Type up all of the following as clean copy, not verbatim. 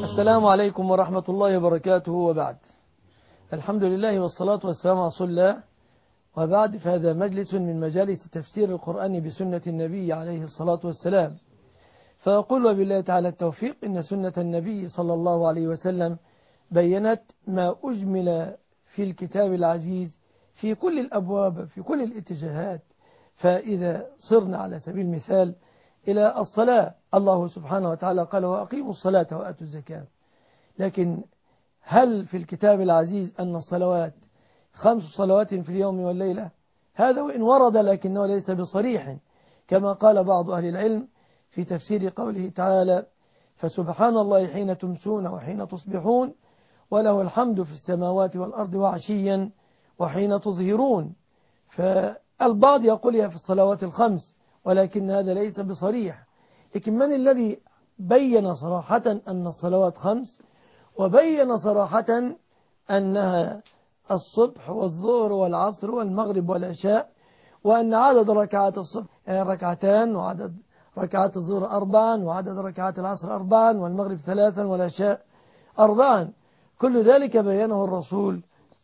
السلام عليكم ورحمة الله وبركاته. وبعد، الحمد لله والصلاة والسلام على رسول الله. وبعد، فهذا مجلس من مجالس تفسير القرآن بسنة النبي عليه الصلاة والسلام. فأقول وبالله تعالى التوفيق إن سنة النبي صلى الله عليه وسلم بيّنت ما أجمل في الكتاب العزيز في كل الأبواب في كل الاتجاهات. فإذا صرنا على سبيل المثال إلى الصلاة، الله سبحانه وتعالى قال وأقيموا الصلاة وآتوا الزكاة. لكن هل في الكتاب العزيز أن الصلوات 5 صلوات في اليوم والليلة؟ هذا وإن ورد لكنه ليس بصريح، كما قال بعض أهل العلم في تفسير قوله تعالى فسبحان الله حين تمسون وحين تصبحون وله الحمد في السماوات والأرض وعشيا وحين تظهرون. فالبعض يقول هي في الصلوات 5، ولكن هذا ليس بصريح. لكن من الذي بين صراحة أن الصلوات 5، وبين صراحة أنها الصبح والظهر والعصر والمغرب والعشاء، وأن عدد ركعات الصبح 2، وعدد ركعات الظهر 4، وعدد ركعات العصر 4، والمغرب 3، والعشاء 4. كل ذلك بينه الرسول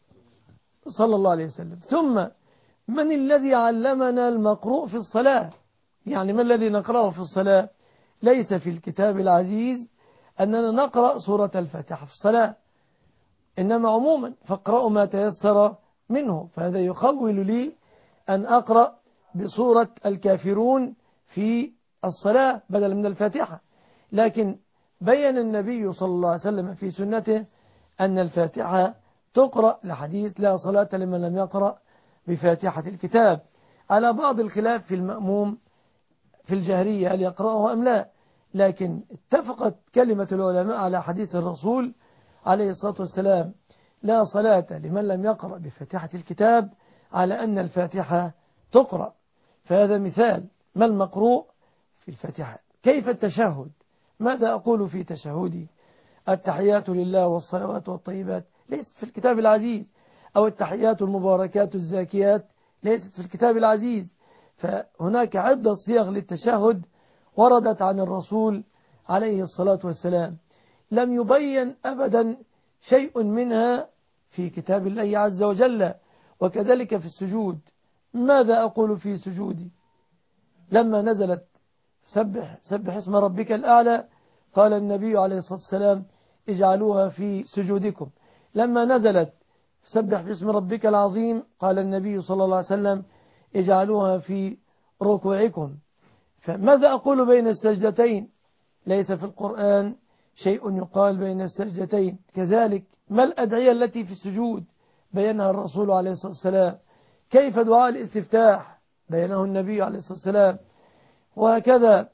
صلى الله عليه وسلم. ثم من الذي علمنا المقروء في الصلاة؟ يعني ما الذي نقرأه في الصلاة؟ ليس في الكتاب العزيز أننا نقرأ سورة الفاتحة في الصلاة، إنما عموما فاقرأوا ما تيسر منه. فهذا يخول لي أن أقرأ بسورة الكافرون في الصلاة بدلا من الفاتحة. لكن بين النبي صلى الله عليه وسلم في سنته أن الفاتحة تقرأ، لحديث لا صلاة لمن لم يقرأ بفاتحة الكتاب، على بعض الخلاف في المأموم في الجهرية هل يقرأه أم لا. لكن اتفقت كلمة العلماء على حديث الرسول عليه الصلاة والسلام لا صلاة لمن لم يقرأ بفاتحة الكتاب، على أن الفاتحة تقرأ. فهذا مثال ما المقروء في الفاتحة. كيف التشهد؟ ماذا أقول في تشهدي؟ التحيات لله والصلوات والطيبات ليست في الكتاب العزيز، أو التحيات المباركات الزاكيات ليست في الكتاب العزيز. فهناك عدة صيغ للتشهد وردت عن الرسول عليه الصلاة والسلام، لم يبين أبدا شيء منها في كتاب الله عز وجل. وكذلك في السجود، ماذا أقول في سجودي؟ لما نزلت سبح اسم ربك الأعلى قال النبي عليه الصلاة والسلام اجعلوها في سجودكم. لما نزلت سبح باسم ربك العظيم قال النبي صلى الله عليه وسلم اجعلوها في ركوعكم. فماذا أقول بين السجدتين؟ ليس في القرآن شيء يقال بين السجدتين. كذلك ما الأدعية التي في السجود؟ بينها الرسول عليه الصلاة والسلام. كيف دعاء الاستفتاح؟ بينه النبي عليه الصلاة والسلام. وهكذا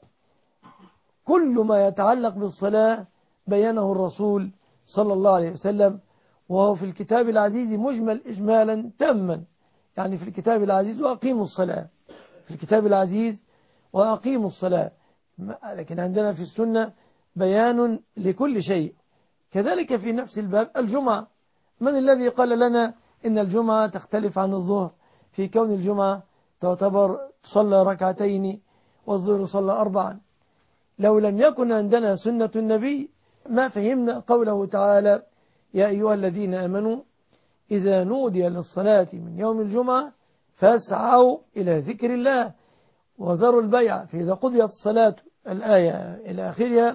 كل ما يتعلق بالصلاة بينه الرسول صلى الله عليه وسلم، وهو في الكتاب العزيز مجمل إجمالا تاما. يعني في الكتاب العزيز وأقيموا الصلاة، في الكتاب العزيز وأقيموا الصلاة. لكن عندنا في السنة بيان لكل شيء. كذلك في نفس الباب الجمعة، من الذي قال لنا إن الجمعة تختلف عن الظهر في كون الجمعة تعتبر تصلى 2 والظهر صلى 4؟ لو لم يكن عندنا سنة النبي ما فهمنا قوله تعالى يا أيها الذين آمنوا إذا نودي للصلاة من يوم الجمعة فاسعوا إلى ذكر الله وذروا البيع. فإذا قضيت الصلاة الآية إلى آخرها،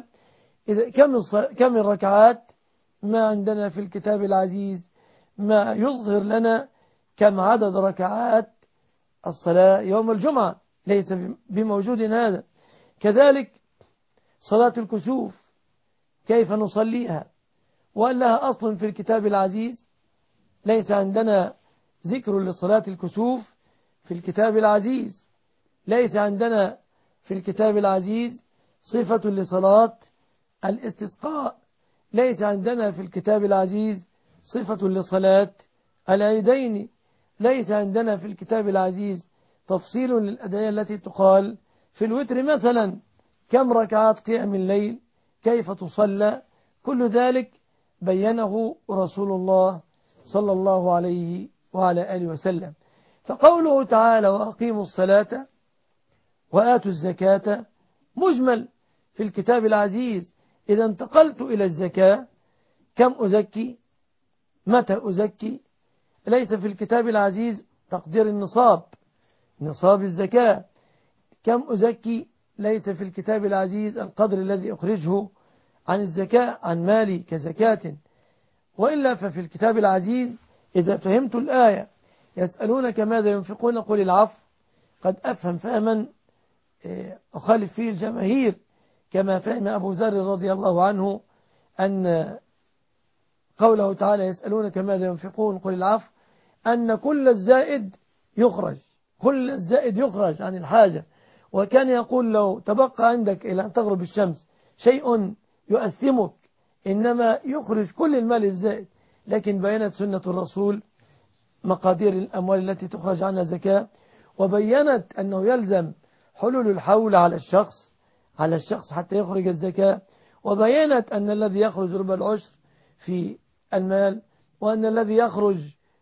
كم الركعات؟ ما عندنا في الكتاب العزيز ما يظهر لنا كم عدد ركعات الصلاة يوم الجمعة، ليس بموجود هذا. كذلك صلاة الكسوف كيف نصليها؟ وأن لها أصل في الكتاب العزيز؟ ليس عندنا ذكر لصلاة الكسوف في الكتاب العزيز. ليس عندنا في الكتاب العزيز صفة لصلاة الاستسقاء. ليس عندنا في الكتاب العزيز صفة لصلاة العيدين. ليس عندنا في الكتاب العزيز تفصيل للأدعية التي تقال في الوتر مثلا، كم ركعات قيام الليل، كيف تصلى. كل ذلك بينه رسول الله صلى الله عليه وعلى آله وسلم. فقوله تعالى وأقيموا الصلاة وآتوا الزكاة مجمل في الكتاب العزيز، إذا انتقلت إلى الزكاة كم أزكي؟ متى أزكي؟ ليس في الكتاب العزيز تقدير النصاب، نصاب الزكاة. كم أزكي؟ ليس في الكتاب العزيز القدر الذي أخرجه عن الزكاة عن مالي كزكاة. وإلا ففي الكتاب العزيز إذا فهمت الآية يسألونك ماذا ينفقون قل العفو، قد أفهم فهما أخالف فيه الجماهير، كما فهم أبو ذر رضي الله عنه أن قوله تعالى يسألونك ماذا ينفقون قل العفو، أن كل الزائد يخرج، كل الزائد يخرج عن الحاجة. وكان يقول لو تبقى عندك إلى أن تغرب الشمس شيء يؤثمك إنما يخرج كل المال الزائد. لكن بينت سنة الرسول مقادير الأموال التي تخرج عنها زكاة، وبينت أنه يلزم حلول الحول على الشخص حتى يخرج الزكاة، وبينت أن الذي يخرج ربع العشر في المال، وأن الذي يخرج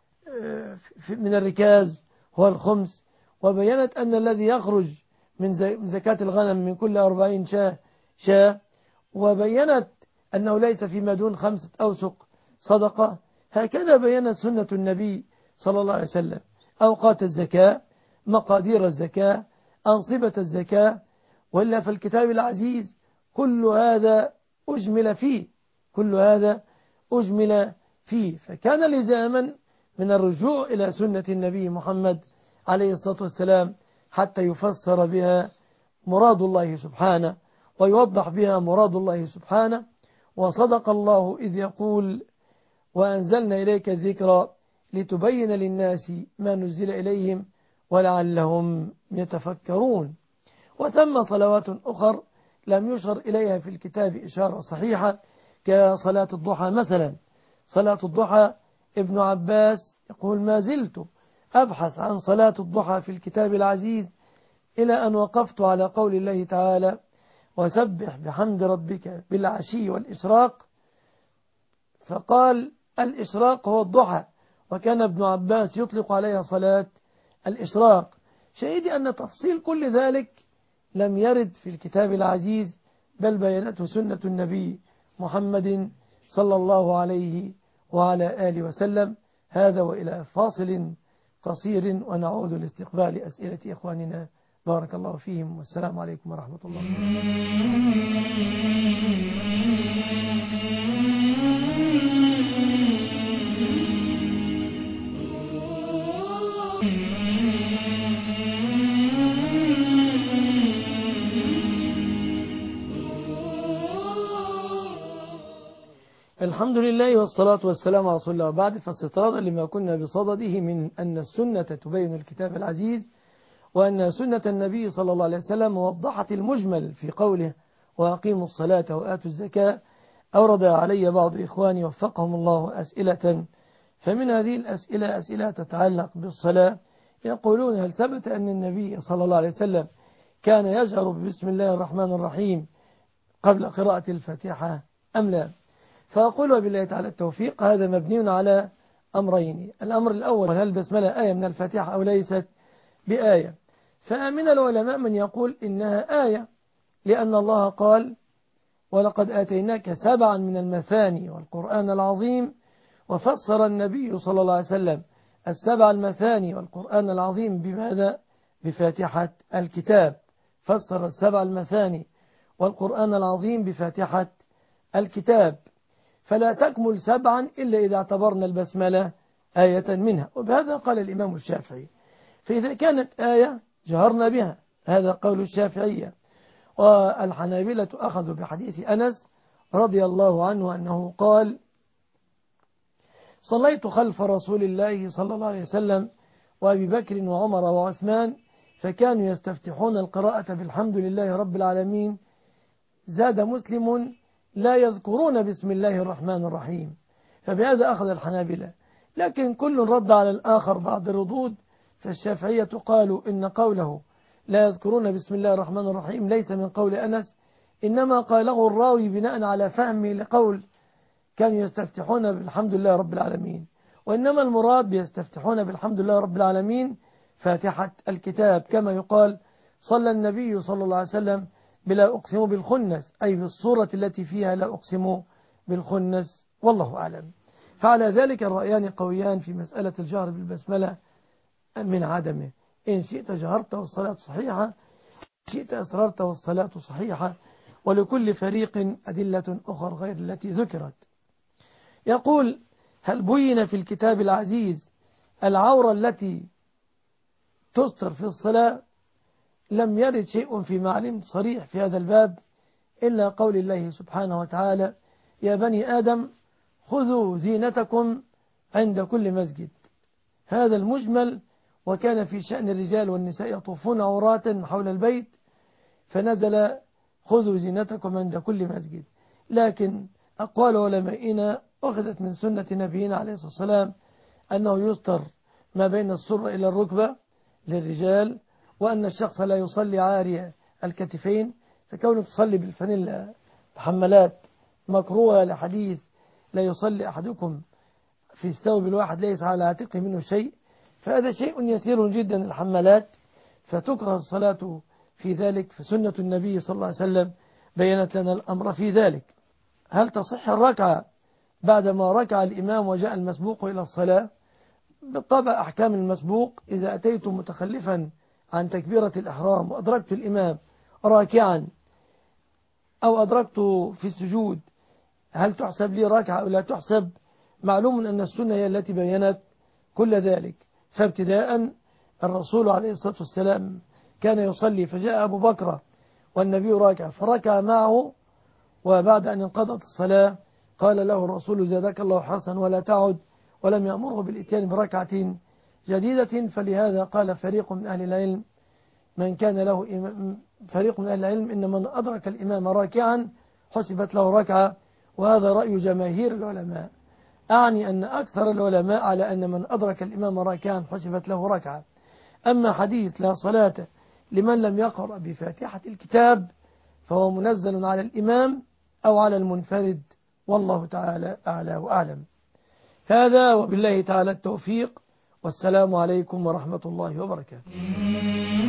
من الركاز هو الخمس، وبينت أن الذي يخرج من زكاة الغنم من كل 40 شاة، وبينت أنه ليس فيما دون 5 أوسق صدقة. هكذا بينت سنة النبي صلى الله عليه وسلم أوقات الزكاة، مقادير الزكاة، أنصبة الزكاة. وإلا في الكتاب العزيز كل هذا أجمل فيه، كل هذا أجمل فيه. فكان لزاما من الرجوع إلى سنة النبي محمد عليه الصلاة والسلام حتى يفسر بها مراد الله سبحانه ويوضح بها مراد الله سبحانه. وصدق الله إذ يقول وأنزلنا إليك الذكر لتبين للناس ما نزل إليهم ولعلهم يتفكرون. وثم صلوات أخر لم يشر إليها في الكتاب إشارة صحيحة كصلاة الضحى مثلا. صلاة الضحى ابن عباس يقول ما زلت أبحث عن صلاة الضحى في الكتاب العزيز إلى أن وقفت على قول الله تعالى وسبح بحمد ربك بالعشي والإشراق، فقال الإشراق هو الضحى، وكان ابن عباس يطلق عليها صلاة الإشراق. شهدي أن تفصيل كل ذلك لم يرد في الكتاب العزيز، بل بينته سنة النبي محمد صلى الله عليه وعلى آله وسلم. هذا وإلى فاصل قصير ونعود لاستقبال أسئلة إخواننا بارك الله فيهم، والسلام عليكم ورحمة الله. الحمد لله والصلاة والسلام على رسول الله، وبعد. فاستطرادا لما كنا بصدده من أن السنة تبين الكتاب العزيز، وأن سنة النبي صلى الله عليه وسلم وضحت المجمل في قوله وأقيموا الصلاة وآتوا الزكاة، أورد علي بعض إخواني وفقهم الله أسئلة. فمن هذه الأسئلة أسئلة تتعلق بالصلاة. يقولون هل ثبت أن النبي صلى الله عليه وسلم كان يجهر بسم الله الرحمن الرحيم قبل قراءة الفاتحة أم لا؟ فأقول وبالله تعالى التوفيق هذا مبني على أمرين. الأمر الأول هل البسملة آية من الفاتحة أو ليست بآية؟ فمن العلماء من يقول إنها آية، لأن الله قال ولقد آتيناك 7 من المثاني والقرآن العظيم، وفسر النبي صلى الله عليه وسلم 7 المثاني والقرآن العظيم بماذا؟ بفاتحة الكتاب. فسر 7 المثاني والقرآن العظيم بفاتحة الكتاب، فلا تكمل 7 إلا إذا اعتبرنا البسملة آية منها. وبهذا قال الإمام الشافعي، فإذا كانت آية جهرنا بها، هذا قول الشافعية. والحنابلة أخذوا بحديث أنس رضي الله عنه أنه قال صليت خلف رسول الله صلى الله عليه وسلم وأبي بكر وعمر وعثمان فكانوا يستفتحون القراءة بالحمد لله رب العالمين، زاد مسلم لا يذكرون بسم الله الرحمن الرحيم. فبهذا أخذ الحنابلة، لكن كل رد على الآخر بعد الردود. فالشافعية قالوا إن قوله لا يذكرون بسم الله الرحمن الرحيم ليس من قول أنس، إنما قاله الراوي بناء على فهمه لقول كانوا يستفتحون بالحمد لله رب العالمين، وإنما المراد بيستفتحون بالحمد لله رب العالمين فاتحة الكتاب، كما يقال صلى النبي صلى الله عليه وسلم بلا أقسم بالخنس، أي في الصورة التي فيها لا أقسم بالخنس، والله أعلم. فعلى ذلك الرأيان قويان في مسألة الجهر بالبسملة من عدمه. إن شئت جهرت والصلاة صحيحة، إن شئت أسررت والصلاة صحيحة، ولكل فريق أدلة أخرى غير التي ذكرت. يقول: هل بين في الكتاب العزيز العورة التي تستر في الصلاة؟ لم يرد شيء في معلم صريح في هذا الباب إلا قول الله سبحانه وتعالى: يا بني آدم خذوا زينتكم عند كل مسجد. هذا المجمل. وكان في شأن الرجال والنساء يطوفون عورات حول البيت، فنزل خذوا زينتكم عند كل مسجد. لكن أقوال علمائنا أخذت من سنة نبينا عليه الصلاة والسلام أنه يستر ما بين السرة إلى الركبة للرجال، وأن الشخص لا يصلي عاري الكتفين، فكونه تصلي بالفانيلا محملات مكروهة لحديث لا يصلي أحدكم في الثوب الواحد ليس على عاتقه منه شيء، فهذا شيء يسير جدا الحملات، فتكره الصلاة في ذلك. فسنة النبي صلى الله عليه وسلم بينت لنا الأمر في ذلك. هل تصح الركعة بعدما ركع الإمام وجاء المسبوق إلى الصلاة؟ بالطبع أحكام المسبوق: إذا أتيت متخلفا عن تكبيرة الإحرام وأدركت الإمام راكعا أو أدركت في السجود، هل تحسب لي ركعة أو لا تحسب؟ معلوم أن السنة هي التي بينت كل ذلك. فابتداء الرسول عليه الصلاة والسلام كان يصلي، فجاء أبو بكر والنبي راكع فركع معه، وبعد أن انقضت الصلاة قال له الرسول: زادك الله حرصا ولا تعد، ولم يأمره بالإتيان بركعة جديدة. فلهذا قال فريق من أهل العلم إن من أدرك الإمام راكعا حسبت له ركعة، وهذا رأي جماهير العلماء. أعني أن أكثر العلماء على أن من أدرك الإمام راكعا حسبت له ركعة. أما حديث لا صلاة لمن لم يقرأ بفاتحة الكتاب فهو منزل على الإمام أو على المنفرد، والله تعالى أعلى وأعلم. هذا وبالله تعالى التوفيق، والسلام عليكم ورحمة الله وبركاته.